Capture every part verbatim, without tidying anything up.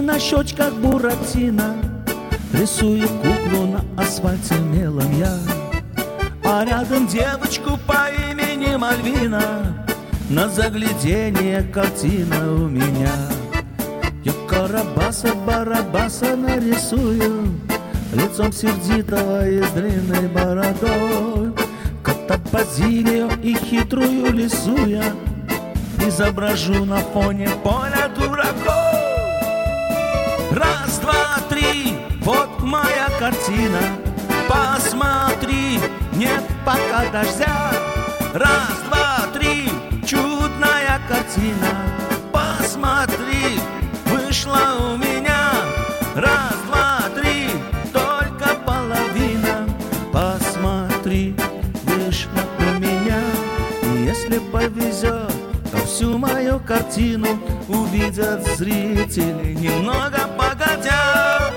на щечках Буратино, рисую куклу на асфальте мелом я, а рядом девочку по имени Мальвина. На загляденье картина у меня. Я Карабаса-Барабаса нарисую, лицом сердитого и с длинной бородой. Кота Базилио и хитрую лису я изображу на фоне поля дураков. Раз, два, три, вот моя картина. Посмотри, нет пока дождя. Раз, два, три, чудная картина. Посмотри, вышла у меня. Раз, два, три, только половина. Посмотри, вышла у меня. И если повезет, то всю мою картину увидят зрители немного погодя.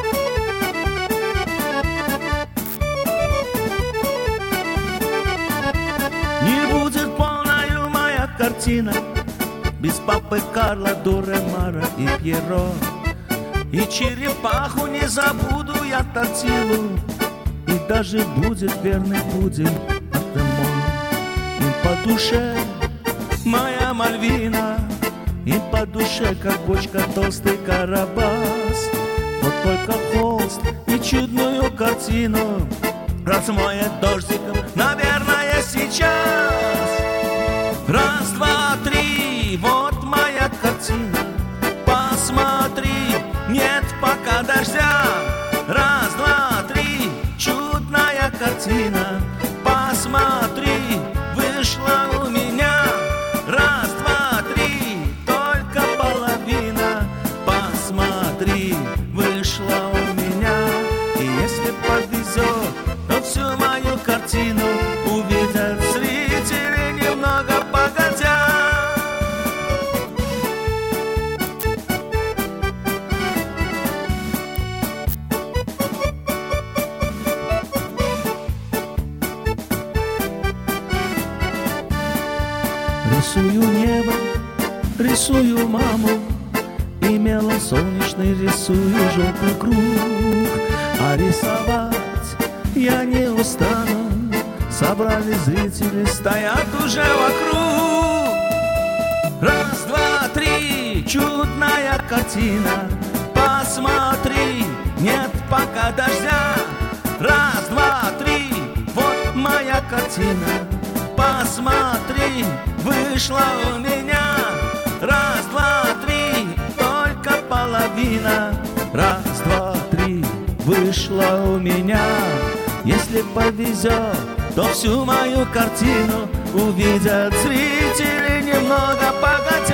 Не будет полною моя картина без папы Карла, Дуремара и Пьеро. И черепаху не забуду я, Тортилу, и даже будет верный пудель Артемон. Им по душе моя Мальвина, им по душе, как бочка, толстый Карабас. Вот только холст и чудную картину размоет дождиком, наверное, сейчас. Раз, два, три, вот моя картина. Посмотри, нет пока дождя. Раз, два, три, чудная картина. Посмотри, вышла у меня. Раз, два, три, только половина. Посмотри, вышла у меня. И если повезет, то всю мою картину увидят зрители немного погодя. Рисую небо, рисую маму, и мелом солнечный рисую желтый круг. А рисовать я не устану, собрались зрители, стоят уже вокруг. Раз, два, три, чудная картина. Посмотри, нет пока дождя. Раз, два, три, вот моя картина. Посмотри, вышла у меня. Раз, два, три, только половина. Раз, два, три, вышла у меня. Если повезет, то всю мою картину увидят зрители немного погодя.